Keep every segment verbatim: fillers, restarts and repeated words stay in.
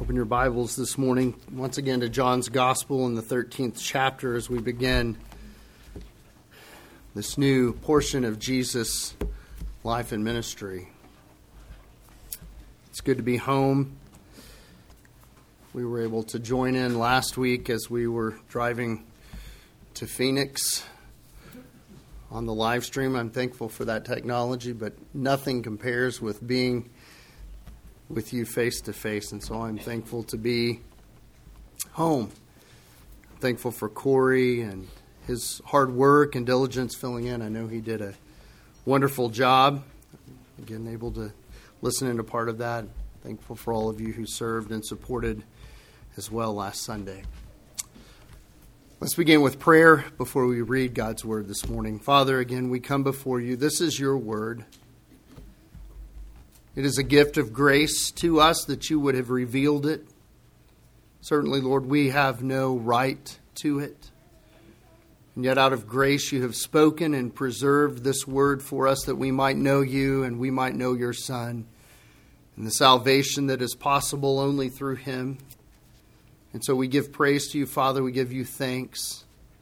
Open your Bibles this morning once again to John's Gospel in the thirteenth chapter as we begin this new portion of Jesus' life and ministry. It's good to be home. We were able to join in last week as we were driving to Phoenix on the live stream. I'm thankful for that technology, but nothing compares with being with you face to face, and so I'm thankful to be home. I'm thankful for Corey and his hard work and diligence filling in. I know he did a wonderful job. Again, able to listen into part of that. Thankful for all of you who served and supported as well last Sunday. Let's begin with prayer before we read God's word this morning. Father, again, we come before you. This is your word. It is a gift of grace to us that you would have revealed it. Certainly, Lord, we have no right to it. And yet out of grace you have spoken and preserved this word for us that we might know you and we might know your Son and the salvation that is possible only through him. And so we give praise to you, Father. We give you thanks.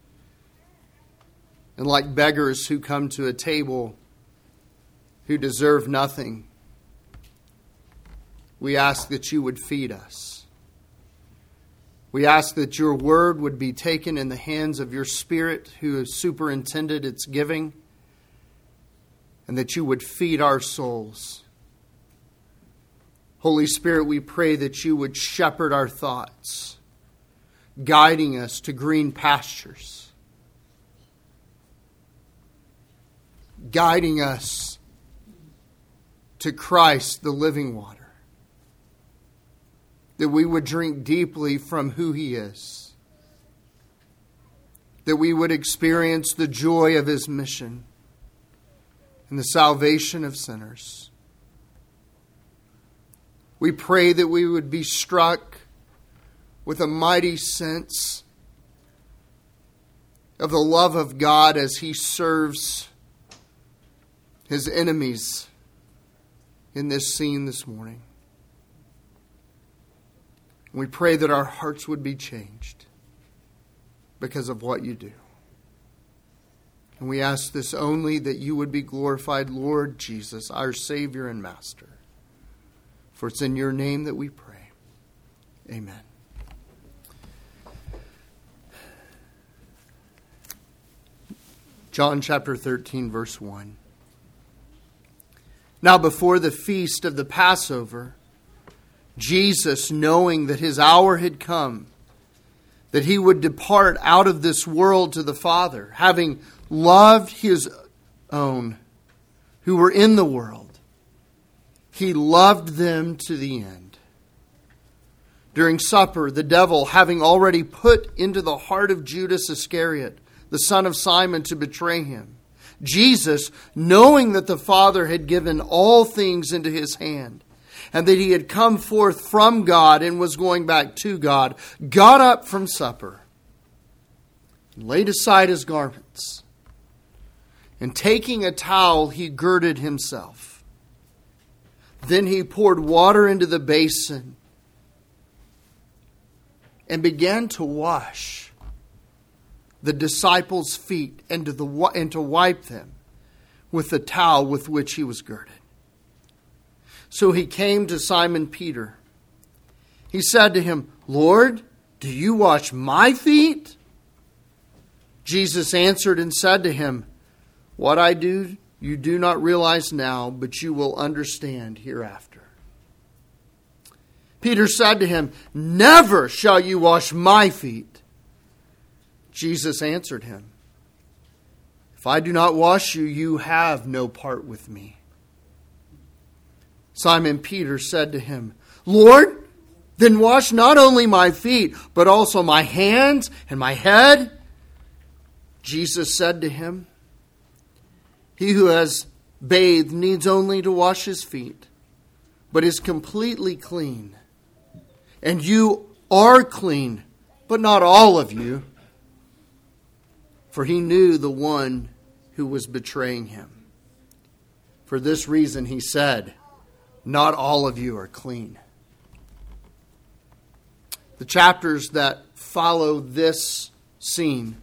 And like beggars who come to a table who deserve nothing, we ask that you would feed us. We ask that your word would be taken in the hands of your Spirit who has superintended its giving, and that you would feed our souls. Holy Spirit, we pray that you would shepherd our thoughts, guiding us to green pastures, guiding us to Christ, the living water. That we would drink deeply from who he is. That we would experience the joy of his mission and the salvation of sinners. We pray that we would be struck with a mighty sense of the love of God as he serves his enemies in this scene this morning. We pray that our hearts would be changed because of what you do. And we ask this only that you would be glorified, Lord Jesus, our Savior and Master. For it's in your name that we pray. Amen. John chapter thirteen, verse one. Now before the feast of the Passover, Jesus, knowing that his hour had come, that he would depart out of this world to the Father, having loved his own who were in the world, he loved them to the end. During supper, the devil, having already put into the heart of Judas Iscariot, the son of Simon, to betray him, Jesus, knowing that the Father had given all things into his hand, and that he had come forth from God and was going back to God, got up from supper, and laid aside his garments, and taking a towel, he girded himself. Then he poured water into the basin and began to wash the disciples' feet and to, the, and to wipe them with the towel with which he was girded. So he came to Simon Peter. He said to him, Lord, do you wash my feet? Jesus answered and said to him, what I do, you do not realize now, but you will understand hereafter. Peter said to him, never shall you wash my feet. Jesus answered him, if I do not wash you, you have no part with me. Simon Peter said to him, Lord, then wash not only my feet, but also my hands and my head. Jesus said to him, he who has bathed needs only to wash his feet, but is completely clean. And you are clean, but not all of you. For he knew the one who was betraying him. For this reason he said, not all of you are clean. the chapters that follow this scene,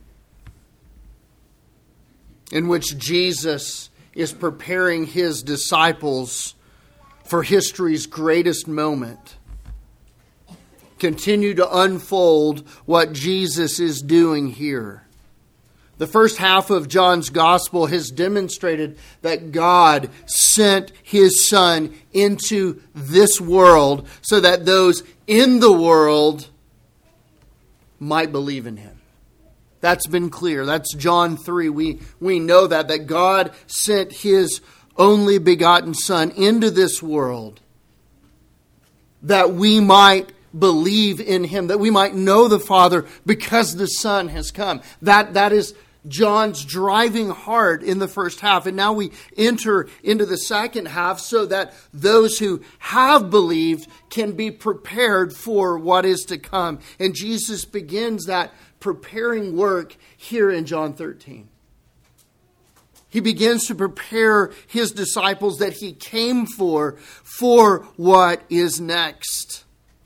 in which Jesus is preparing his disciples for history's greatest moment, continue to unfold what Jesus is doing here. The first half of John's gospel has demonstrated that God sent his Son into this world so that those in the world might believe in him. That's been clear. That's John three. We, we know that, that God sent his only begotten Son into this world that we might believe in him, that we might know the Father because the Son has come. That, that is John's driving heart in the first half. And now we enter into the second half so that those who have believed can be prepared for what is to come. And Jesus begins that preparing work here in John thirteen. He begins to prepare his disciples that he came for, for what is next.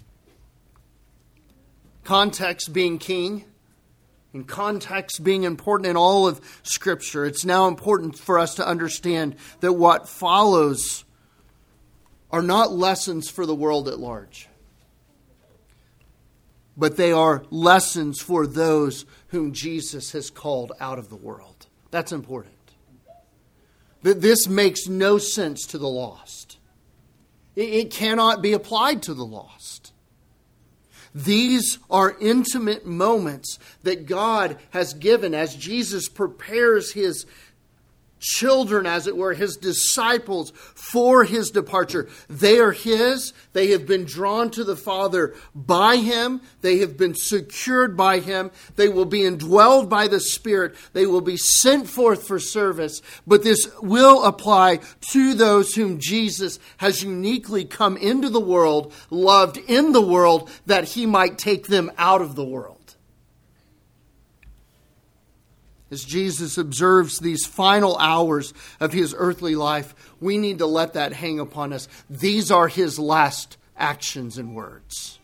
Context being king, and context being important in all of Scripture, it's now important for us to understand that what follows are not lessons for the world at large, but they are lessons for those whom Jesus has called out of the world. That's important. That this makes no sense to the lost. It cannot be applied to the lost. These are intimate moments that God has given as Jesus prepares his children, as it were, his disciples for his departure. They are his. They have been drawn to the Father by him. They have been secured by him. They will be indwelled by the Spirit. They will be sent forth for service. But this will apply to those whom Jesus has uniquely come into the world, loved in the world, that he might take them out of the world. As Jesus observes these final hours of his earthly life, we need to let that hang upon us. These are his last actions and words.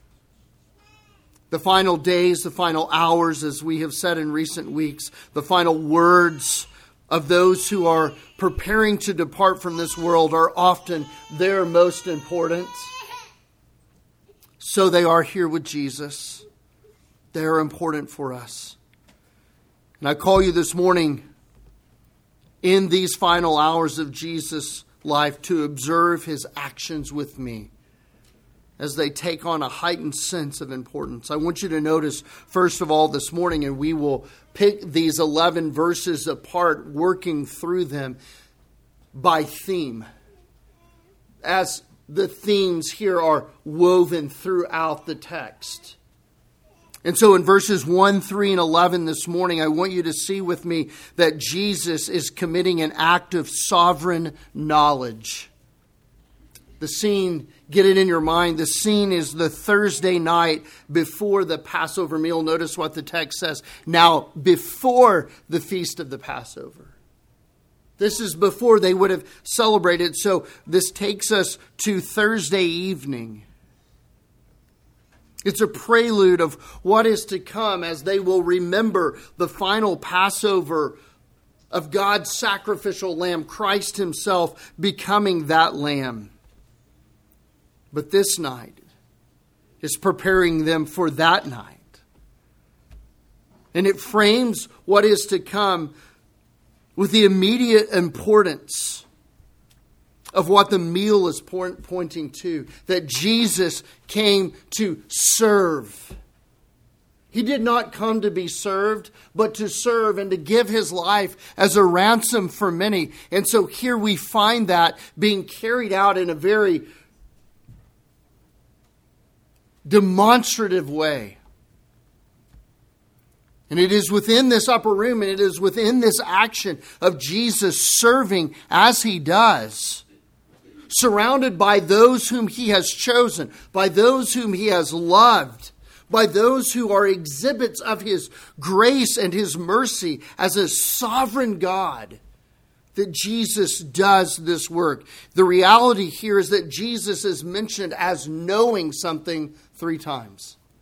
The final days, the final hours, as we have said in recent weeks, the final words of those who are preparing to depart from this world are often their most important. So they are here with Jesus. They are important for us. And I call you this morning, in these final hours of Jesus' life, to observe his actions with me as they take on a heightened sense of importance. I want you to notice, first of all, this morning, and we will pick these eleven verses apart, working through them by theme, as the themes here are woven throughout the text. And so in verses one, three, and eleven this morning, I want you to see with me that Jesus is committing an act of sovereign knowledge. The scene, get it in your mind, the scene is the Thursday night before the Passover meal. Notice what the text says. Now, before the feast of the Passover. This is before they would have celebrated. So this takes us to Thursday evening. It's a prelude of what is to come as they will remember the final Passover of God's sacrificial lamb, Christ himself becoming that lamb. But this night is preparing them for that night. And it frames what is to come with the immediate importance of what the meal is point, pointing to, that Jesus came to serve. He did not come to be served, but to serve and to give his life as a ransom for many. And so here we find that being carried out in a very demonstrative way. And it is within this upper room, and it is within this action of Jesus serving as he does, surrounded by those whom he has chosen, by those whom he has loved, by those who are exhibits of his grace and his mercy as a sovereign God, that Jesus does this work. The reality here is that Jesus is mentioned as knowing something three times.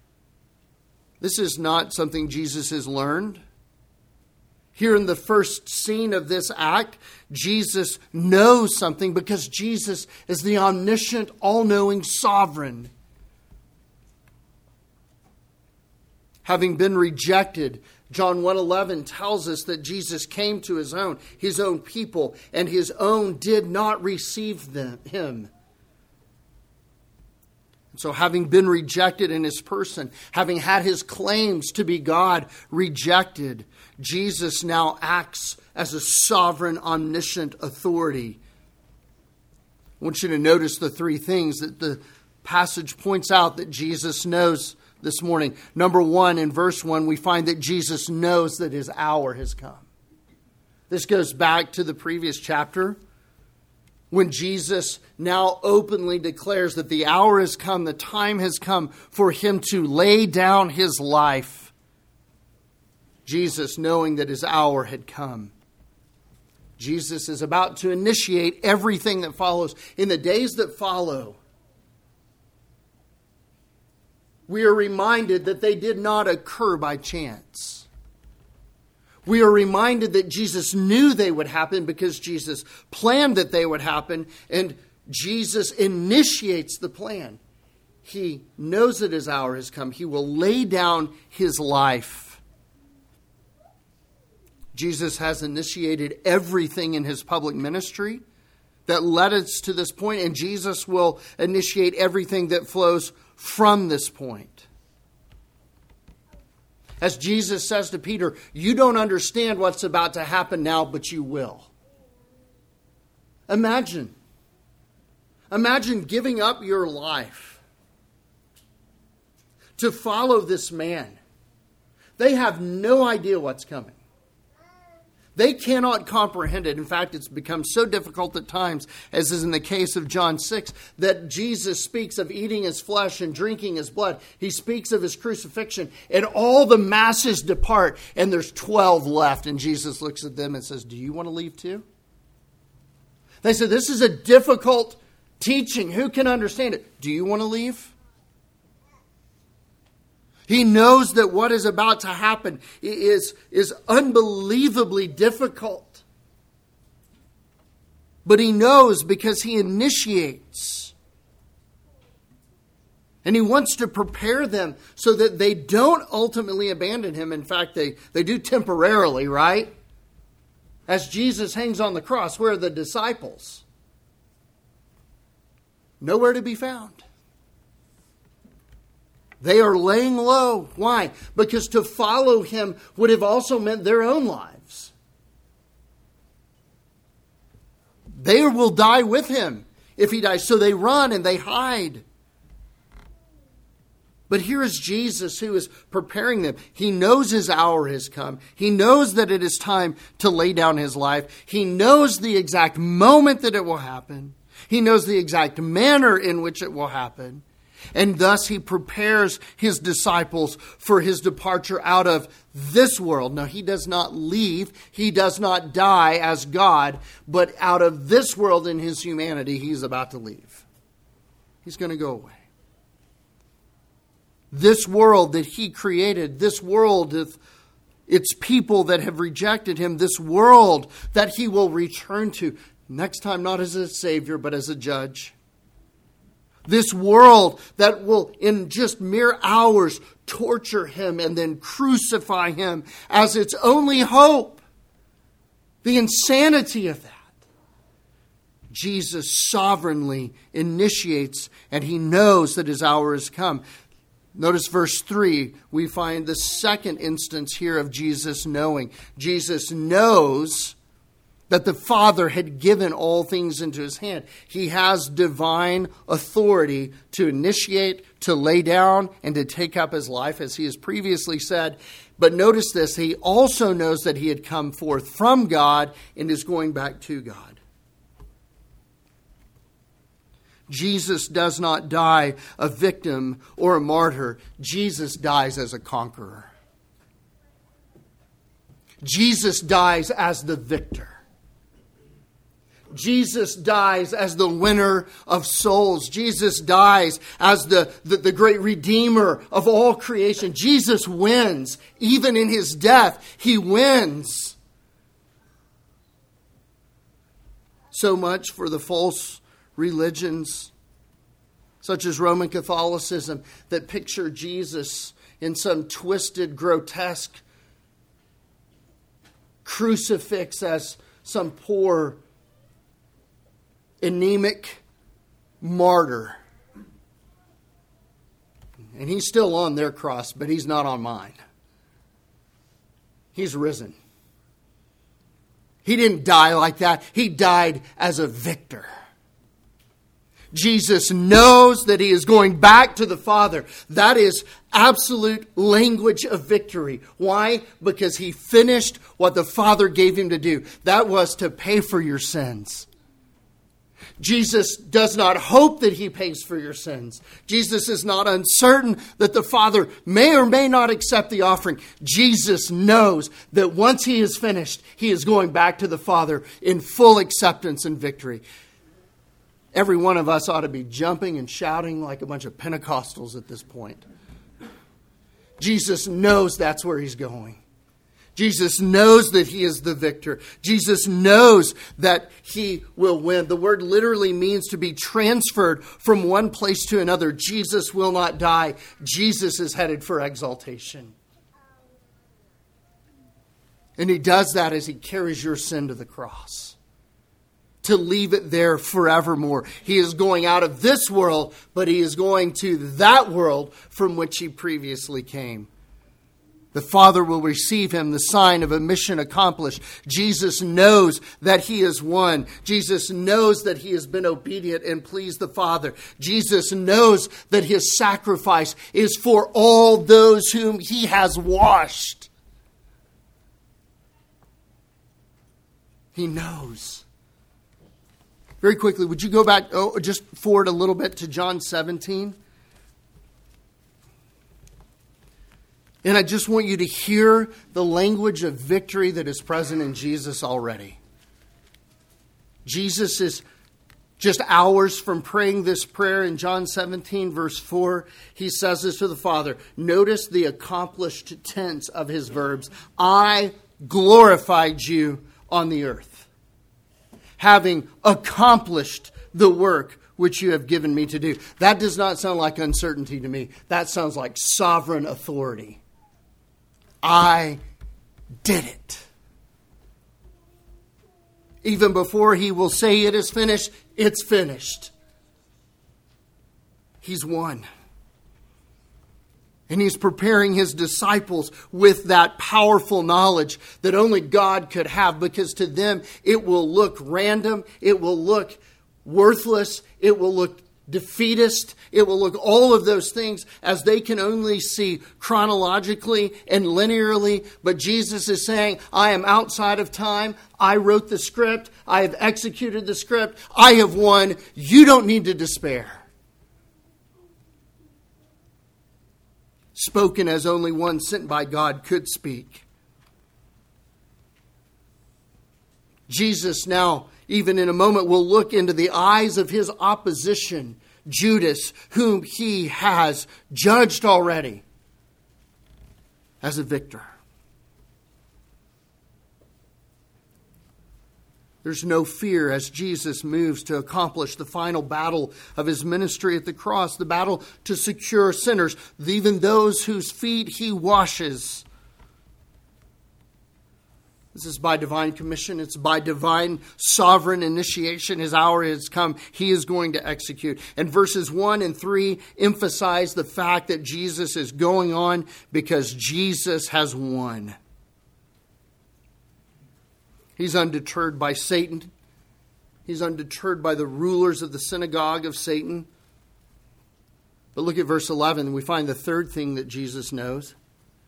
This is not something Jesus has learned. Here in the first scene of this act, Jesus knows something because Jesus is the omniscient, all-knowing sovereign. Having been rejected, John one eleven tells us that Jesus came to his own, his own people, and his own did not receive them, him. So having been rejected in his person, having had his claims to be God rejected, Jesus now acts as a sovereign, omniscient authority. I want you to notice the three things that the passage points out that Jesus knows this morning. Number one, in verse one, we find that Jesus knows that his hour has come. This goes back to the previous chapter when Jesus now openly declares that the hour has come, the time has come for him to lay down his life. Jesus, knowing that his hour had come, Jesus is about to initiate everything that follows. In the days that follow, we are reminded that they did not occur by chance. We are reminded that Jesus knew they would happen because Jesus planned that they would happen, and Jesus initiates the plan. He knows that his hour has come. He will lay down his life. Jesus has initiated everything in his public ministry that led us to this point, and Jesus will initiate everything that flows from this point. As Jesus says to Peter, you don't understand what's about to happen now, but you will. Imagine. Imagine giving up your life to follow this man. They have no idea what's coming. They cannot comprehend it. In fact, it's become so difficult at times, as is in the case of John six, that Jesus speaks of eating his flesh and drinking his blood. He speaks of his crucifixion, and all the masses depart, and there's twelve left. And Jesus looks at them and says, do you want to leave too? They said, this is a difficult teaching. Who can understand it? Do you want to leave? He knows that what is about to happen is, is unbelievably difficult. But he knows because he initiates. And he wants to prepare them so that they don't ultimately abandon him. In fact, they, they do temporarily, right? As Jesus hangs on the cross, where are the disciples? Nowhere to be found. They are laying low. Why? Because to follow him would have also meant their own lives. They will die with him if he dies. So they run and they hide. But here is Jesus who is preparing them. He knows his hour has come. He knows that it is time to lay down his life. He knows the exact moment that it will happen. He knows the exact manner in which it will happen. And thus he prepares his disciples for his departure out of this world. Now, he does not leave. He does not die as God. But out of this world in his humanity, he's about to leave. He's going to go away. This world that he created, this world with its people that have rejected him, this world that he will return to, next time not as a savior, but as a judge. This world that will, in just mere hours, torture him and then crucify him as its only hope. The insanity of that. Jesus sovereignly initiates, and he knows that his hour has come. Notice verse three, we find the second instance here of Jesus knowing. Jesus knows that the Father had given all things into his hand. He has divine authority to initiate, to lay down, and to take up his life, as he has previously said. But notice this, he also knows that he had come forth from God and is going back to God. Jesus does not die a victim or a martyr. Jesus dies as a conqueror. Jesus dies as the victor. Jesus dies as the winner of souls. Jesus dies as the, the, the great redeemer of all creation. Jesus wins. Even in his death, he wins. So much for the false religions, such as Roman Catholicism, that picture Jesus in some twisted, grotesque crucifix as some poor, anemic martyr. And he's still on their cross, but he's not on mine. He's risen. He didn't die like that. He died as a victor. Jesus knows that he is going back to the Father. That is absolute language of victory. Why? Because he finished what the Father gave him to do. That was to pay for your sins. Jesus does not hope that he pays for your sins. Jesus is not uncertain that the Father may or may not accept the offering. Jesus knows that once he is finished, he is going back to the Father in full acceptance and victory. Every one of us ought to be jumping and shouting like a bunch of Pentecostals at this point. Jesus knows that's where he's going. Jesus knows that he is the victor. Jesus knows that he will win. The word literally means to be transferred from one place to another. Jesus will not die. Jesus is headed for exaltation. And he does that as he carries your sin to the cross, to leave it there forevermore. He is going out of this world, but he is going to that world from which he previously came. The Father will receive him, the sign of a mission accomplished. Jesus knows that he has won. Jesus knows that he has been obedient and pleased the Father. Jesus knows that his sacrifice is for all those whom he has washed. He knows. Very quickly, would you go back, oh, just forward a little bit to John seventeen? And I just want you to hear the language of victory that is present in Jesus already. Jesus is just hours from praying this prayer in John seventeen, verse four. He says this to the Father. Notice the accomplished tense of his verbs. I glorified you on the earth, having accomplished the work which you have given me to do. That does not sound like uncertainty to me. That sounds like sovereign authority. I did it. Even before he will say it is finished, it's finished. He's won. And he's preparing his disciples with that powerful knowledge that only God could have, because to them it will look random, it will look worthless, it will look defeatist, it will look all of those things as they can only see chronologically and linearly. But Jesus is saying, I am outside of time. I wrote the script. I have executed the script. I have won. You don't need to despair. Spoken as only one sent by God could speak. Jesus now, even in a moment, will look into the eyes of his opposition, Judas, whom he has judged already as a victor. There's no fear as Jesus moves to accomplish the final battle of his ministry at the cross, the battle to secure sinners, even those whose feet he washes. This is by divine commission. It's by divine sovereign initiation. His hour has come. He is going to execute. And verses one and three emphasize the fact that Jesus is going on because Jesus has won. He's undeterred by Satan. He's undeterred by the rulers of the synagogue of Satan. But look at verse eleven. We find the third thing that Jesus knows.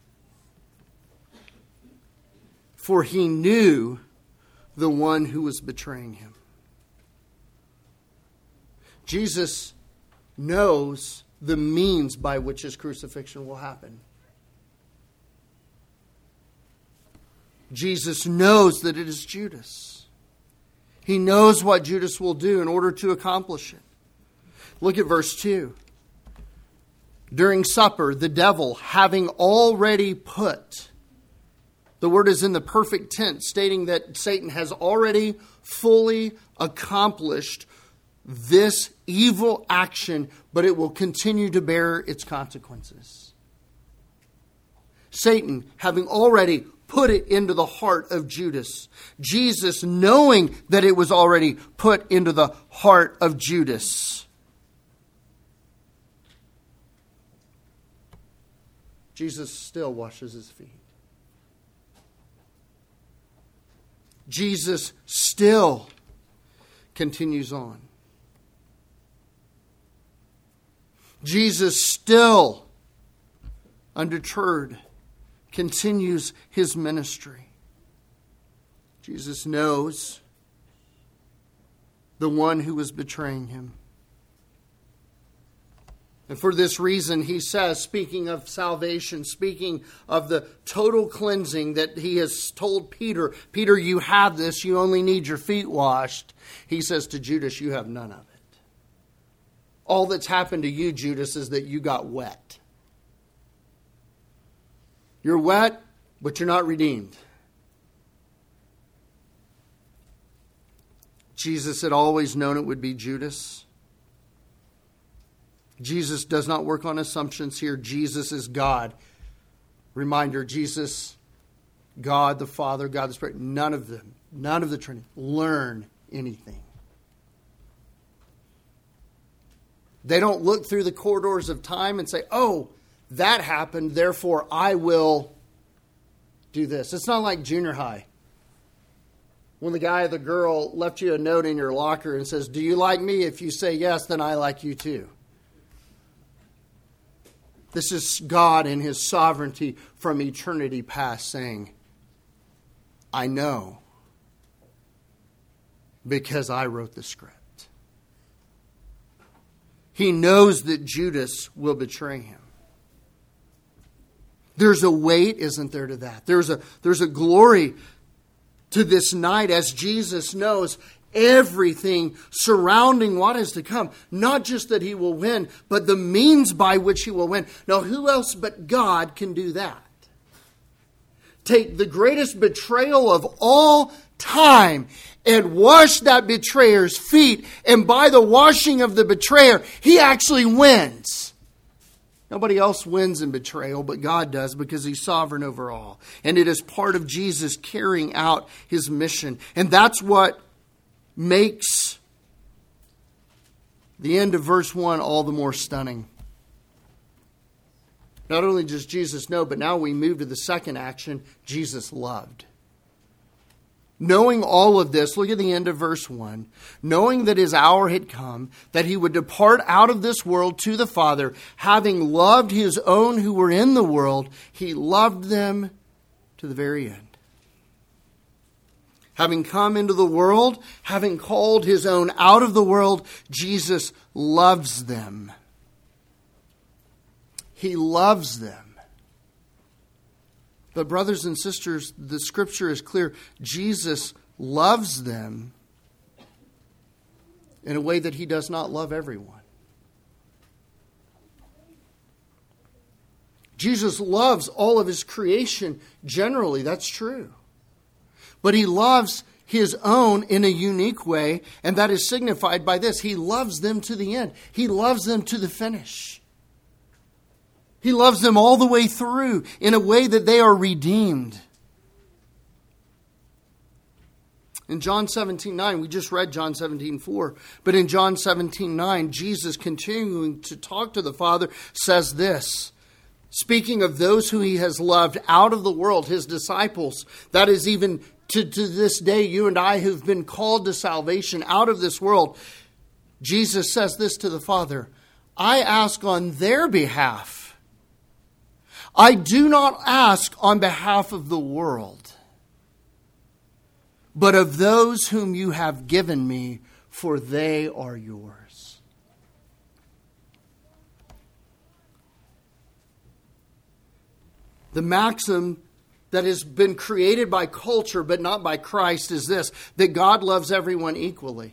For he knew the one who was betraying him. Jesus knows the means by which his crucifixion will happen. Jesus knows that it is Judas. He knows what Judas will do in order to accomplish it. Look at verse two. During supper, the devil, having already put, the word is in the perfect tense, stating that Satan has already fully accomplished this evil action, but it will continue to bear its consequences. Satan, having already put it into the heart of Judas. Jesus, knowing that it was already put into the heart of Judas. Jesus still washes his feet. Jesus still continues on. Jesus still, undeterred, continues his ministry. Jesus knows the one who was betraying him. And for this reason, he says, speaking of salvation, speaking of the total cleansing that he has told Peter, Peter, you have this, you only need your feet washed. He says to Judas, you have none of it. All that's happened to you, Judas, is that you got wet. You're wet, but you're not redeemed. Jesus had always known it would be Judas. Jesus does not work on assumptions here. Jesus is God. Reminder, Jesus, God the Father, God the Spirit, none of them, none of the Trinity learn anything. They don't look through the corridors of time and say, oh, that happened, therefore I will do this. It's not like junior high. When the guy or the girl left you a note in your locker and says, do you like me? If you say yes, then I like you too. This is God in his sovereignty from eternity past saying, I know because I wrote the script. He knows that Judas will betray him. There's a weight, isn't there, to that? There's a, there's a glory to this night as Jesus knows everything surrounding what is to come. Not just that he will win, but the means by which he will win. Now, who else but God can do that? Take the greatest betrayal of all time and wash that betrayer's feet. And by the washing of the betrayer, he actually wins. Nobody else wins in betrayal, but God does because he's sovereign over all. And it is part of Jesus carrying out his mission. And that's what makes the end of verse one all the more stunning. Not only does Jesus know, but now we move to the second action. Jesus loved. Knowing all of this, look at the end of verse one. Knowing that his hour had come, that he would depart out of this world to the Father, having loved his own who were in the world, he loved them to the very end. Having come into the world, having called his own out of the world, Jesus loves them. He loves them. But brothers and sisters, the scripture is clear. Jesus loves them in a way that he does not love everyone. Jesus loves all of his creation generally. That's true. But he loves his own in a unique way, and that is signified by this. He loves them to the end. He loves them to the finish. He loves them all the way through in a way that they are redeemed. In John seventeen nine, we just read John seventeen four, but in John seventeen nine, Jesus, continuing to talk to the Father, says this, speaking of those who he has loved out of the world, his disciples, that is even to, to this day, you and I who've been called to salvation out of this world, Jesus says this to the Father, I ask on their behalf. I do not ask on behalf of the world, but of those whom you have given me, for they are yours. The maxim that has been created by culture but not by Christ is this, that God loves everyone equally.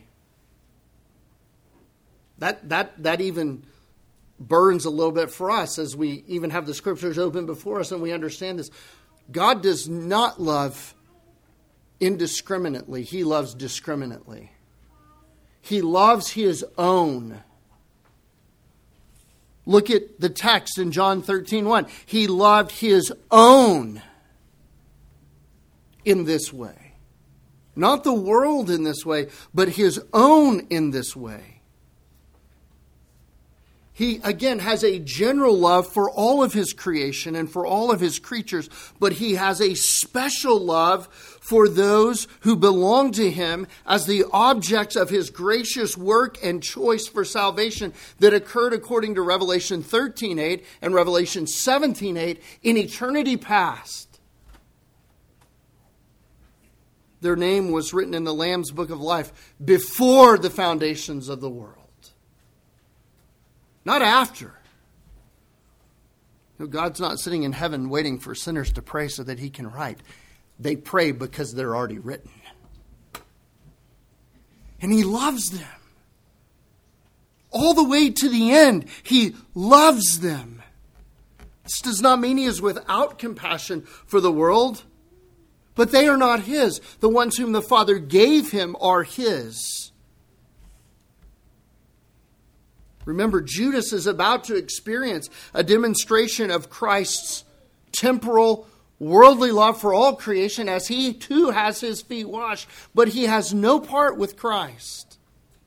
That, that, that even burns a little bit for us as we even have the scriptures open before us and we understand this. God does not love indiscriminately. He loves discriminately. He loves his own. Look at the text in John thirteen one. He loved his own in this way. Not the world in this way, but his own in this way. He, again, has a general love for all of his creation and for all of his creatures, but he has a special love for those who belong to him as the objects of his gracious work and choice for salvation that occurred according to Revelation thirteen eight and Revelation seventeen eight in eternity past. Their name was written in the Lamb's Book of Life before the foundations of the world. Not after. You know, God's not sitting in heaven waiting for sinners to pray so that he can write. They pray because they're already written. And he loves them. All the way to the end, he loves them. This does not mean he is without compassion for the world, but they are not his. The ones whom the Father gave him are his. Remember, Judas is about to experience a demonstration of Christ's temporal, worldly love for all creation as he too has his feet washed, but he has no part with Christ.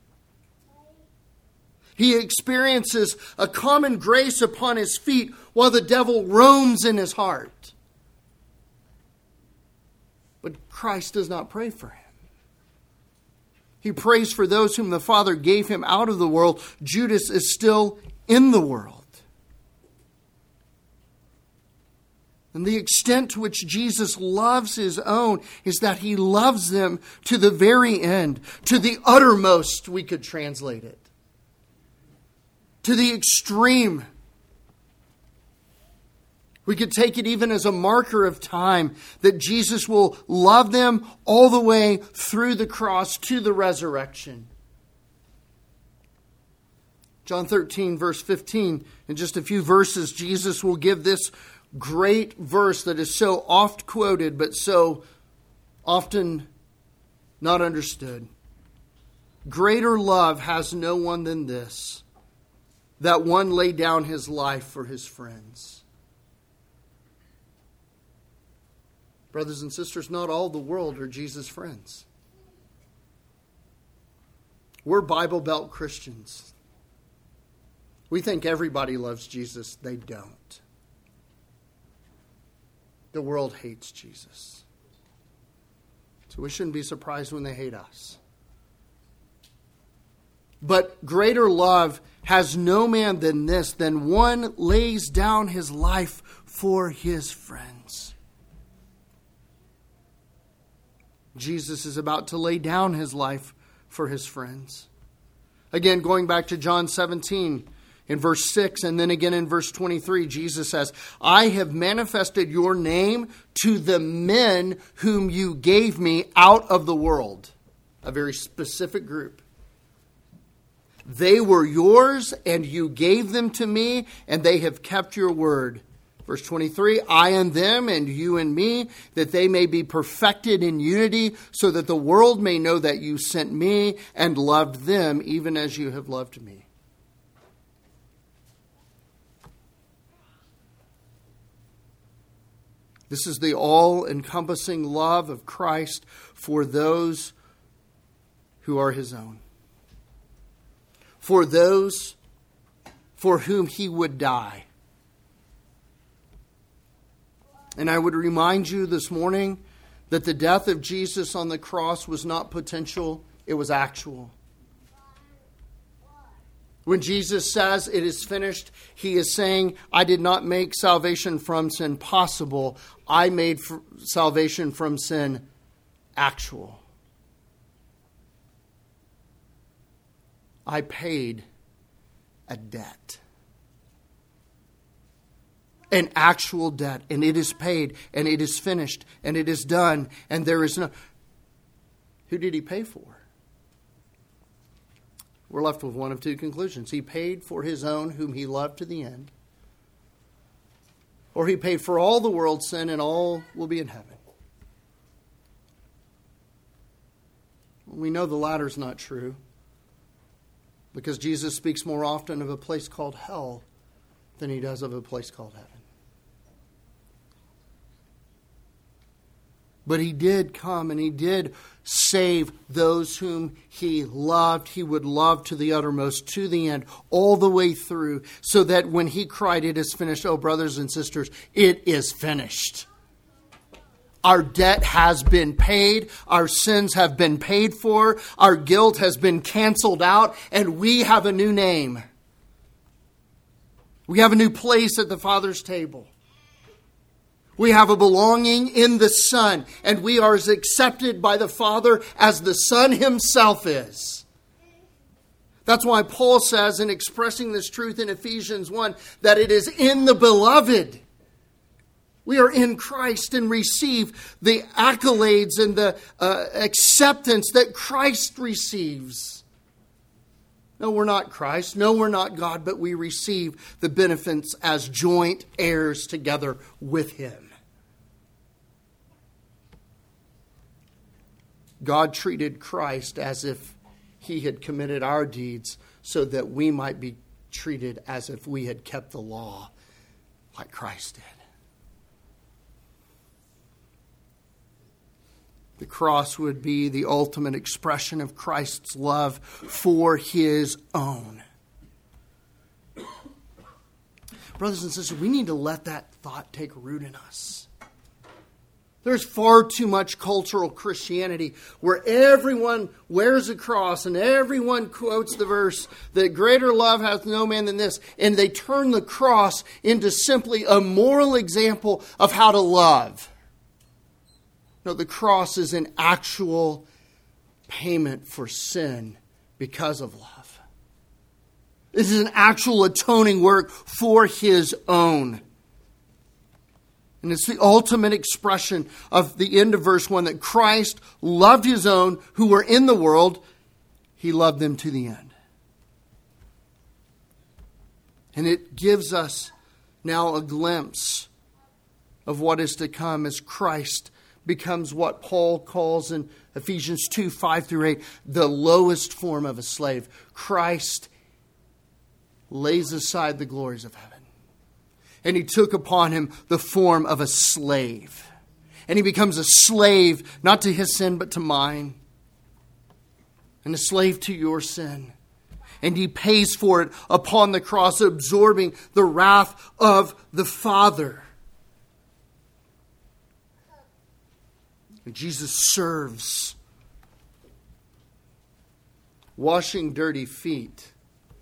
He experiences a common grace upon his feet while the devil roams in his heart. But Christ does not pray for him. He prays for those whom the Father gave him out of the world. Judas is still in the world. And the extent to which Jesus loves his own is that he loves them to the very end, to the uttermost, we could translate it. To the extreme. We could take it even as a marker of time that Jesus will love them all the way through the cross to the resurrection. John thirteen, verse fifteen, in just a few verses, Jesus will give this great verse that is so oft quoted but so often not understood. Greater love has no one than this, that one lay down his life for his friends. Brothers and sisters, not all the world are Jesus' friends. We're Bible Belt Christians. We think everybody loves Jesus. They don't. The world hates Jesus. So we shouldn't be surprised when they hate us. But greater love has no man than this, than one lays down his life for his friends. Jesus is about to lay down his life for his friends. Again, going back to John seventeen in verse six and then again in verse twenty-three, Jesus says, I have manifested your name to the men whom you gave me out of the world. A very specific group. They were yours and you gave them to me and they have kept your word. Verse twenty-three, I and them and you and me, that they may be perfected in unity, so that the world may know that you sent me and loved them even as you have loved me. This is the all-encompassing love of Christ for those who are his own. For those for whom he would die. And I would remind you this morning that the death of Jesus on the cross was not potential, it was actual. When Jesus says it is finished, he is saying, I did not make salvation from sin possible. I made salvation from sin actual. I paid a debt. An actual debt, and it is paid, and it is finished, and it is done, and there is no... Who did he pay for? We're left with one of two conclusions. He paid for his own whom he loved to the end, or he paid for all the world's sin and all will be in heaven. We know the latter is not true, because Jesus speaks more often of a place called hell than he does of a place called heaven. But he did come and he did save those whom he loved. He would love to the uttermost, to the end, all the way through, so that when he cried, "It is finished," oh, brothers and sisters, it is finished. Our debt has been paid. Our sins have been paid for. Our guilt has been canceled out. And we have a new name. We have a new place at the Father's table. We have a belonging in the Son, and we are as accepted by the Father as the Son himself is. That's why Paul says, in expressing this truth in Ephesians one, that it is in the Beloved. We are in Christ and receive the accolades and the uh, acceptance that Christ receives. No, we're not Christ. No, we're not God, but we receive the benefits as joint heirs together with him. God treated Christ as if he had committed our deeds so that we might be treated as if we had kept the law like Christ did. The cross would be the ultimate expression of Christ's love for his own. Brothers and sisters, we need to let that thought take root in us. There's far too much cultural Christianity where everyone wears a cross and everyone quotes the verse that greater love hath no man than this. And they turn the cross into simply a moral example of how to love. No, the cross is an actual payment for sin because of love. This is an actual atoning work for his own. And it's the ultimate expression of the end of verse one, that Christ loved his own who were in the world. He loved them to the end. And it gives us now a glimpse of what is to come as Christ becomes what Paul calls in Ephesians two, five through eight, the lowest form of a slave. Christ lays aside the glories of heaven. And he took upon him the form of a slave. And he becomes a slave, not to his sin, but to mine. And a slave to your sin. And he pays for it upon the cross, absorbing the wrath of the Father. And Jesus serves. Washing dirty feet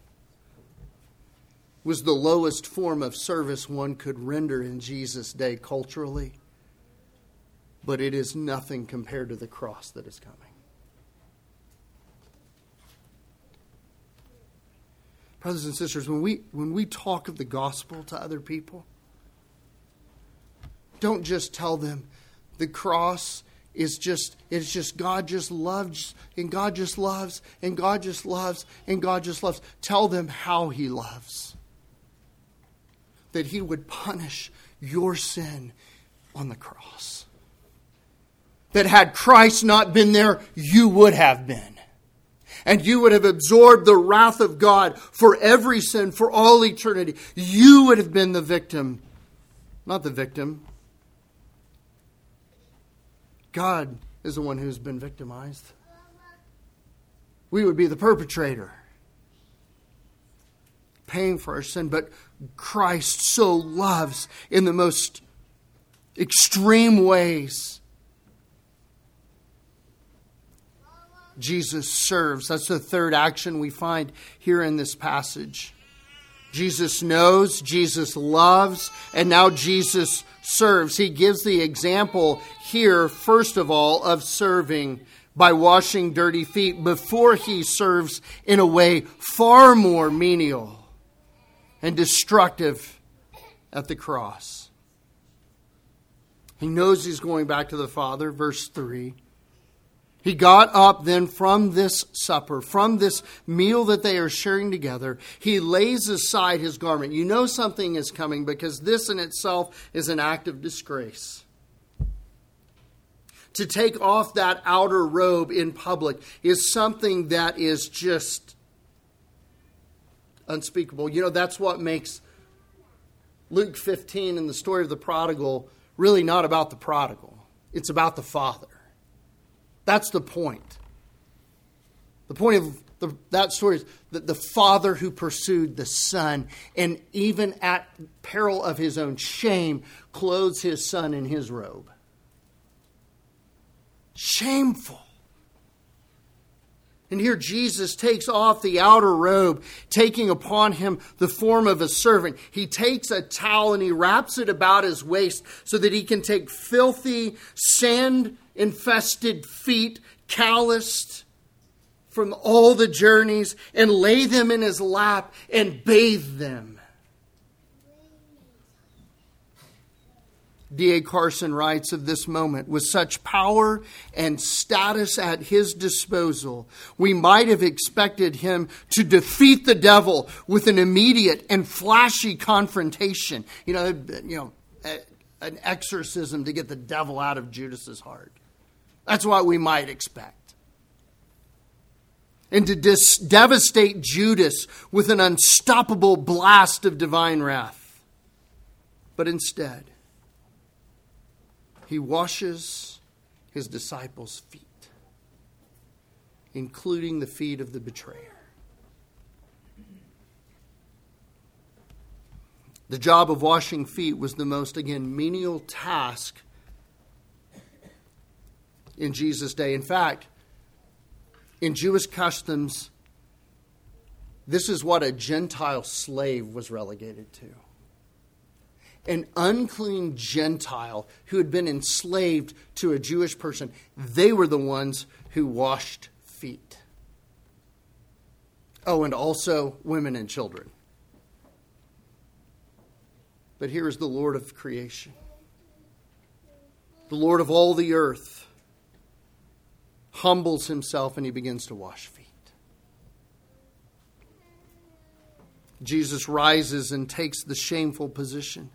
was the lowest form of service one could render in Jesus' day culturally. But it is nothing compared to the cross that is coming. Brothers and sisters, when we when we talk of the gospel to other people, don't just tell them the cross is just, it's just God just loves, and God just loves, and God just loves, and God just loves. Tell them how he loves. That he would punish your sin on the cross. That had Christ not been there, you would have been. And you would have absorbed the wrath of God for every sin, for all eternity. You would have been the victim. Not the victim. God is the one who's been victimized. We would be the perpetrator, paying for our sin. But Christ so loves in the most extreme ways. Jesus serves. That's the third action we find here in this passage. Jesus knows, Jesus loves, and now Jesus serves. He gives the example here, first of all, of serving by washing dirty feet before he serves in a way far more menial and destructive at the cross. He knows he's going back to the Father. Verse three. He got up then from this supper, from this meal that they are sharing together. He lays aside his garment. You know something is coming because this in itself is an act of disgrace. To take off that outer robe in public is something that is just unspeakable. You know, that's what makes Luke fifteen and the story of the prodigal really not about the prodigal. It's about the Father. That's the point. The point of the, that story is that the Father who pursued the Son, and even at peril of his own shame, clothes his Son in his robe. Shameful. And here Jesus takes off the outer robe, taking upon him the form of a servant. He takes a towel and he wraps it about his waist so that he can take filthy, sand-infested feet, calloused from all the journeys, and lay them in his lap and bathe them. D A Carson writes of this moment, with such power and status at his disposal, we might have expected him to defeat the devil with an immediate and flashy confrontation. You know, you know, a, an exorcism to get the devil out of Judas's heart. That's what we might expect. And to dis- devastate Judas with an unstoppable blast of divine wrath. But instead, he washes his disciples' feet, including the feet of the betrayer. The job of washing feet was the most, again, menial task in Jesus' day. In fact, in Jewish customs, this is what a Gentile slave was relegated to. An unclean Gentile who had been enslaved to a Jewish person, they were the ones who washed feet. Oh, and also women and children. But here is the Lord of creation, the Lord of all the earth, humbles himself and he begins to wash feet. Jesus rises and takes the shameful position.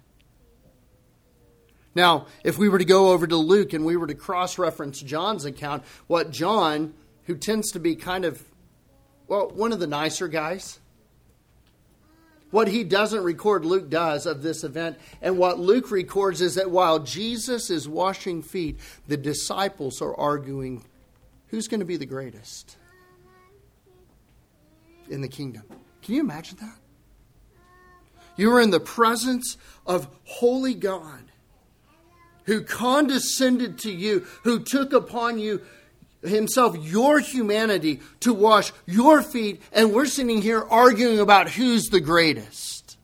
Now, if we were to go over to Luke and we were to cross-reference John's account, what John, who tends to be kind of, well, one of the nicer guys, what he doesn't record, Luke does of this event. And what Luke records is that while Jesus is washing feet, the disciples are arguing who's going to be the greatest in the kingdom. Can you imagine that? You are in the presence of holy God, who condescended to you, who took upon you himself your humanity to wash your feet, and we're sitting here arguing about who's the greatest.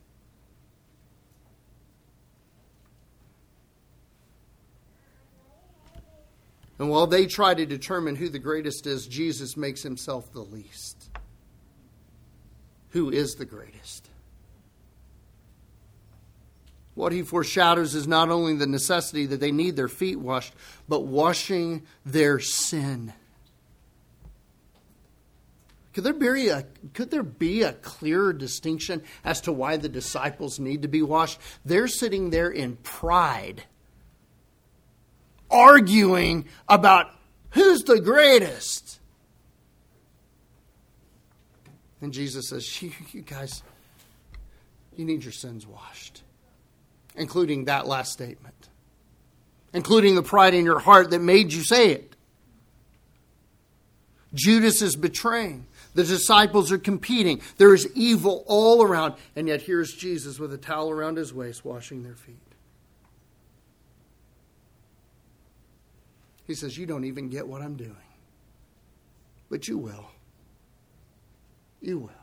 And while they try to determine who the greatest is, Jesus makes himself the least. Who is the greatest? What he foreshadows is not only the necessity that they need their feet washed, but washing their sin. Could there be a, could there be a clearer distinction as to why the disciples need to be washed? They're sitting there in pride, arguing about who's the greatest. And Jesus says, you, you guys, you need your sins washed. Including that last statement. Including the pride in your heart that made you say it. Judas is betraying. The disciples are competing. There is evil all around. And yet here's Jesus with a towel around his waist washing their feet. He says, you don't even get what I'm doing. But you will. You will.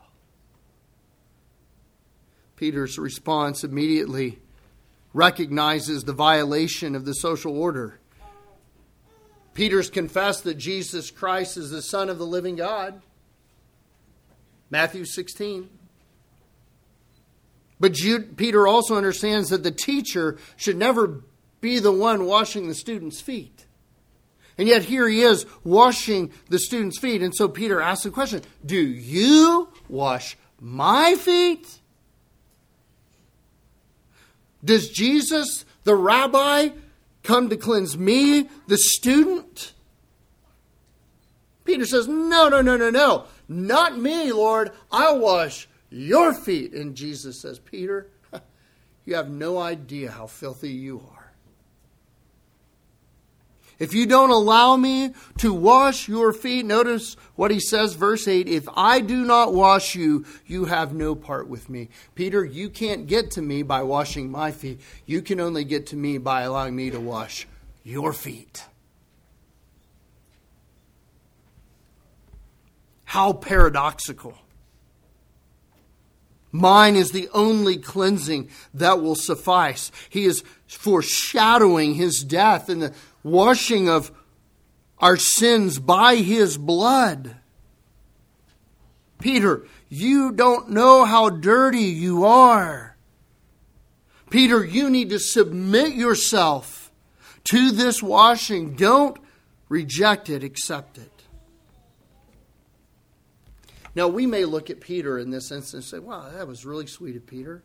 Peter's response immediately recognizes the violation of the social order. Peter's confessed that Jesus Christ is the Son of the living God. Matthew sixteen. But Jude, Peter also understands that the teacher should never be the one washing the student's feet. And yet here he is washing the student's feet. And so Peter asks the question, do you wash my feet? Does Jesus, the rabbi, come to cleanse me, the student? Peter says, no, no, no, no, no. Not me, Lord. I'll wash your feet. And Jesus says, Peter, you have no idea how filthy you are. If you don't allow me to wash your feet, notice what he says, verse eight, if I do not wash you, you have no part with me. Peter, you can't get to me by washing my feet. You can only get to me by allowing me to wash your feet. How paradoxical. Mine is the only cleansing that will suffice. He is foreshadowing his death and the washing of our sins by his blood. Peter, you don't know how dirty you are. Peter, you need to submit yourself to this washing. Don't reject it, accept it. Now, we may look at Peter in this instance and say, wow, that was really sweet of Peter.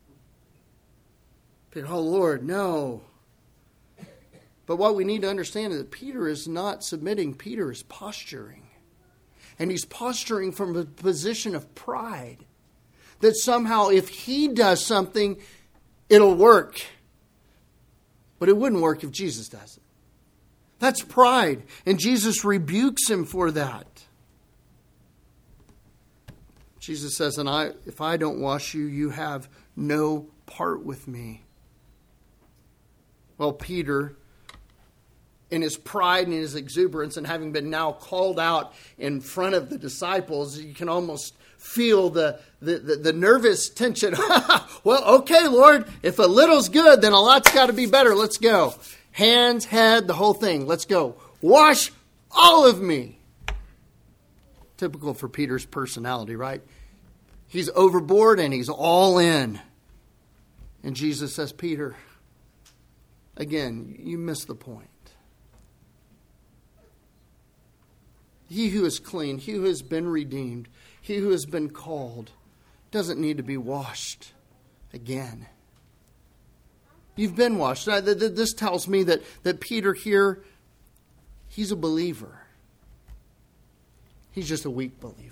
Peter, oh Lord, no. But what we need to understand is that Peter is not submitting. Peter is posturing. And he's posturing from a position of pride. That somehow if he does something, it'll work. But it wouldn't work if Jesus does it. That's pride. And Jesus rebukes him for that. Jesus says, and I, if I don't wash you, you have no part with me. Well, Peter, in his pride and his exuberance and having been now called out in front of the disciples, you can almost feel the, the, the, the nervous tension. Well, okay, Lord, if a little's good, then a lot's got to be better. Let's go. Hands, head, the whole thing. Let's go. Wash all of me. Typical for Peter's personality, right? He's overboard and he's all in. And Jesus says, Peter, again, you missed the point. He who is clean, he who has been redeemed, he who has been called, doesn't need to be washed again. You've been washed. This tells me that, that Peter here, he's a believer. He's just a weak believer.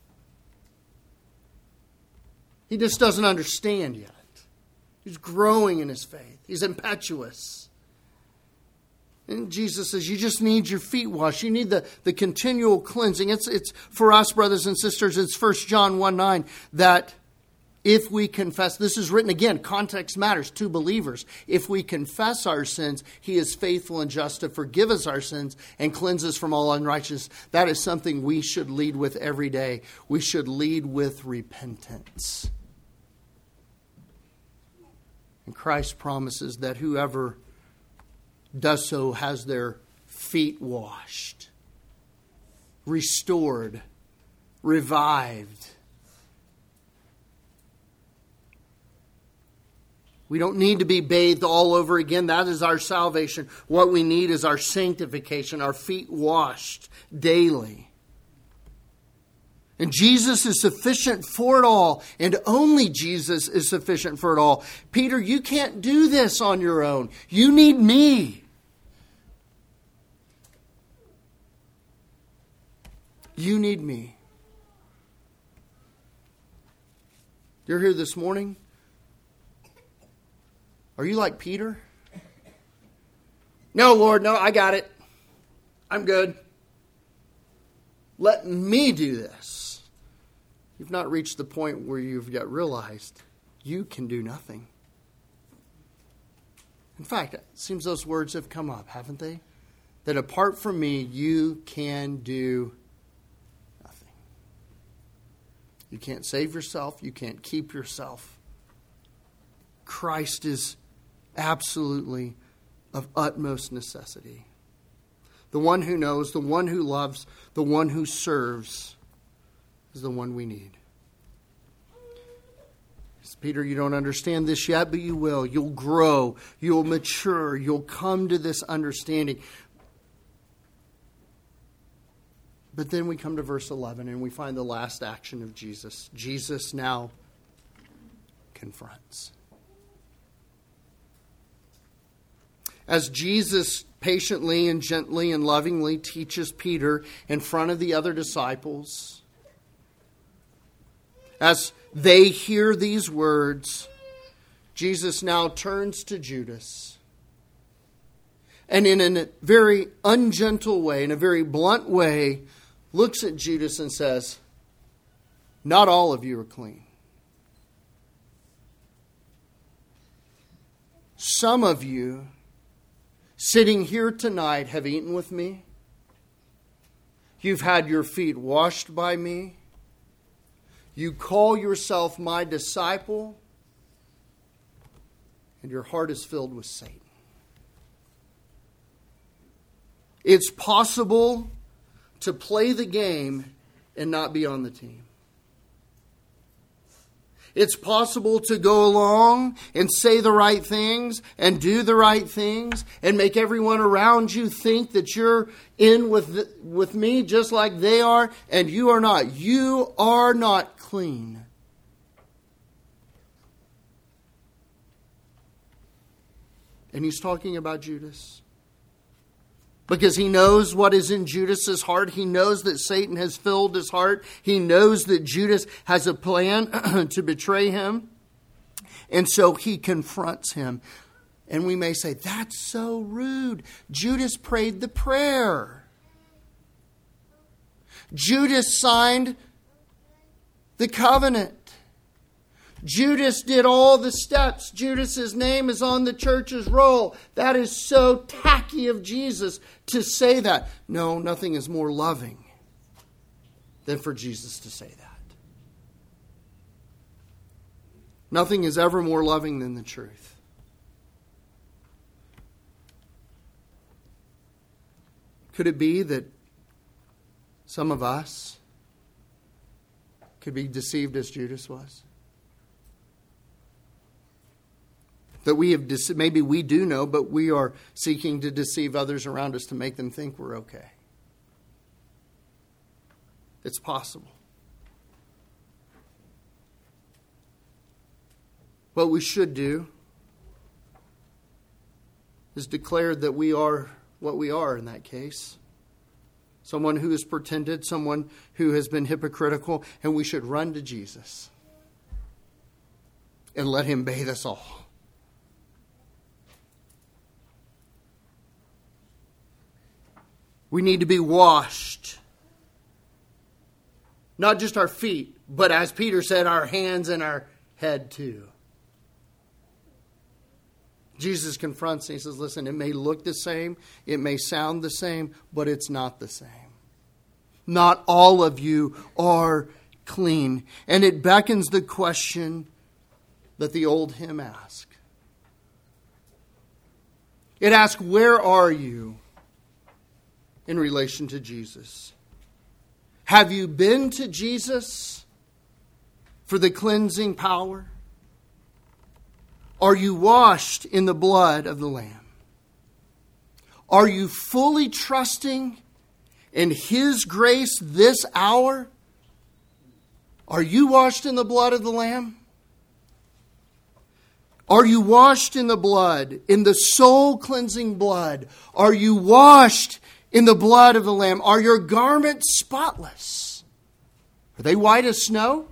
He just doesn't understand yet. He's growing in his faith. He's impetuous. And Jesus says, you just need your feet washed. You need the, the continual cleansing. It's, it's for us, brothers and sisters, it's First John one nine, that if we confess, this is written again, context matters to believers. If we confess our sins, he is faithful and just to forgive us our sins and cleanse us from all unrighteousness. That is something we should lead with every day. We should lead with repentance. And Christ promises that whoever does so has their feet washed, restored, revived. We don't need to be bathed all over again. That is our salvation. What we need is our sanctification, our feet washed daily. And Jesus is sufficient for it all. And only Jesus is sufficient for it all. Peter, you can't do this on your own. You need me. You need me. You're here this morning. Are you like Peter? No, Lord, no, I got it. I'm good. Let me do this. You've not reached the point where you've yet realized you can do nothing. In fact, it seems those words have come up, haven't they? That apart from me, you can do nothing. You can't save yourself. You can't keep yourself. Christ is absolutely of utmost necessity. The one who knows, the one who loves, the one who serves is the one we need. Peter, you don't understand this yet, but you will. You'll grow. You'll mature. You'll come to this understanding. But then we come to verse eleven and we find the last action of Jesus. Jesus now confronts. As Jesus patiently and gently and lovingly teaches Peter in front of the other disciples, as they hear these words, Jesus now turns to Judas and in a very ungentle way, in a very blunt way, looks at Judas and says, "Not all of you are clean. Some of you sitting here tonight have eaten with me. You've had your feet washed by me. You call yourself my disciple, and your heart is filled with Satan." It's possible to play the game and not be on the team. It's possible to go along and say the right things and do the right things and make everyone around you think that you're in with the, with me just like they are, and you are not. You are not clean. And he's talking about Judas. Because he knows what is in Judas's heart. He knows that Satan has filled his heart. He knows that Judas has a plan to betray him. And so he confronts him. And we may say, that's so rude. Judas prayed the prayer. Judas signed the covenant. Judas did all the steps. Judas's name is on the church's roll. That is so tacky of Jesus to say that. No, nothing is more loving than for Jesus to say that. Nothing is ever more loving than the truth. Could it be that some of us could be deceived as Judas was? That we have, dece- maybe we do know, but we are seeking to deceive others around us to make them think we're okay. It's possible. What we should do is declare that we are what we are in that case. Someone who has pretended, someone who has been hypocritical, and we should run to Jesus and let him bathe us all. We need to be washed. Not just our feet, but as Peter said, our hands and our head too. Jesus confronts and he says, listen, it may look the same, it may sound the same, but it's not the same. Not all of you are clean. And it beckons the question that the old hymn asks. It asks, where are you in relation to Jesus? Have you been to Jesus for the cleansing power? Are you washed in the blood of the Lamb? Are you fully trusting in His grace this hour? Are you washed in the blood of the Lamb? Are you washed in the blood, in the soul cleansing blood? Are you washed in the blood of the Lamb? Are your garments spotless? Are they white as snow?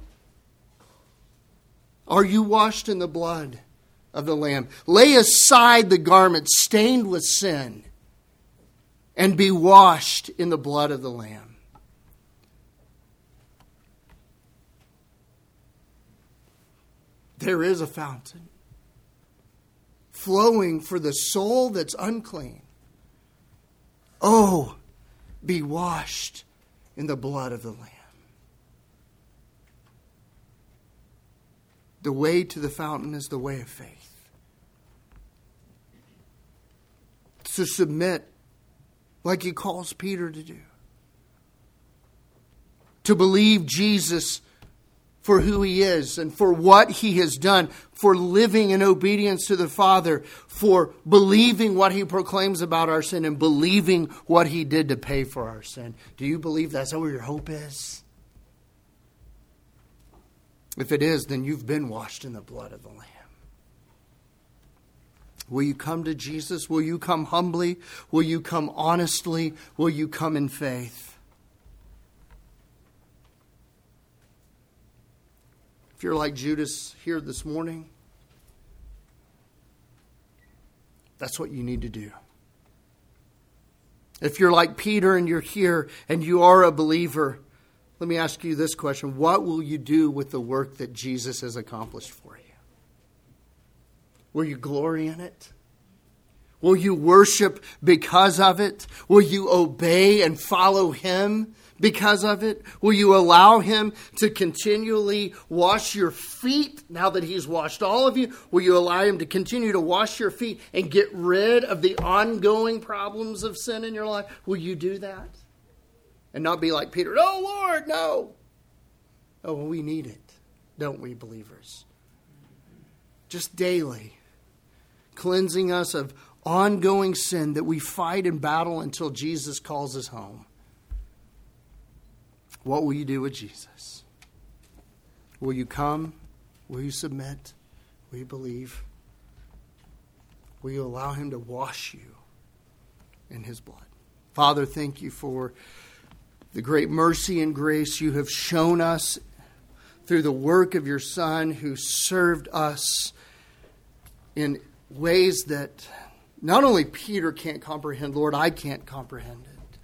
Are you washed in the blood of the Lamb? Lay aside the garments stained with sin and be washed in the blood of the Lamb. There is a fountain flowing for the soul that's unclean. Oh, be washed in the blood of the Lamb. The way to the fountain is the way of faith. To submit like He calls Peter to do. To believe Jesus for who he is and for what he has done, for living in obedience to the Father, for believing what he proclaims about our sin and believing what he did to pay for our sin. Do you believe that's where your hope is? If it is, then you've been washed in the blood of the Lamb. Will you come to Jesus? Will you come humbly? Will you come honestly? Will you come in faith? If you're like Judas here this morning, that's what you need to do. If you're like Peter and you're here and you are a believer, let me ask you this question. What will you do with the work that Jesus has accomplished for you? Will you glory in it? Will you worship because of it? Will you obey and follow him because of it? Will you allow him to continually wash your feet now that he's washed all of you? Will you allow him to continue to wash your feet and get rid of the ongoing problems of sin in your life? Will you do that? And not be like Peter, no, Lord, no. Oh, well, we need it, don't we, believers? Just daily, cleansing us of ongoing sin that we fight and battle until Jesus calls us home. What will you do with Jesus? Will you come? Will you submit? Will you believe? Will you allow him to wash you in his blood? Father, thank you for the great mercy and grace you have shown us through the work of your Son, who served us in ways that not only Peter can't comprehend, Lord, I can't comprehend it.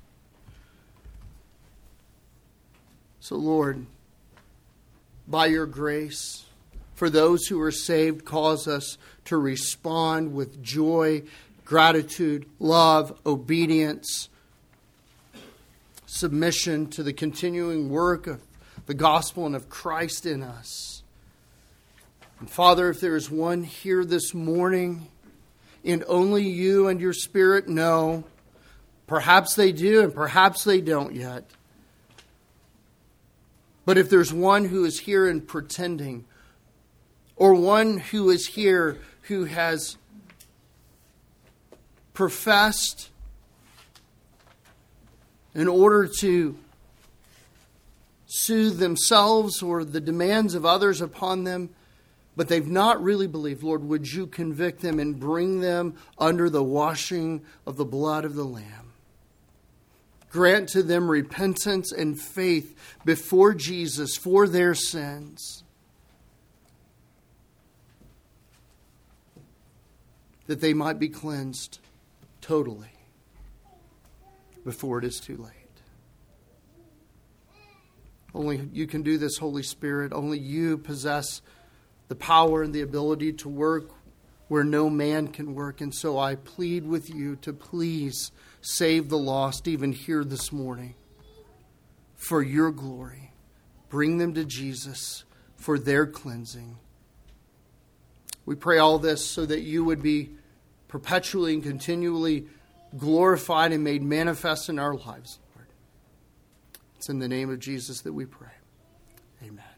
So, Lord, by your grace, for those who are saved, cause us to respond with joy, gratitude, love, obedience, submission to the continuing work of the gospel and of Christ in us. And Father, if there is one here this morning and only you and your Spirit know, perhaps they do and perhaps they don't yet. But if there's one who is here and pretending, or one who is here who has professed in order to soothe themselves or the demands of others upon them, but they've not really believed, Lord, would you convict them and bring them under the washing of the blood of the Lamb? Grant to them repentance and faith before Jesus for their sins, that they might be cleansed totally before it is too late. Only you can do this, Holy Spirit. Only you possess the power and the ability to work where no man can work. And so I plead with you to please save the lost even here this morning for your glory. Bring them to Jesus for their cleansing. We pray all this so that you would be perpetually and continually glorified and made manifest in our lives, Lord. It's in the name of Jesus that we pray. Amen.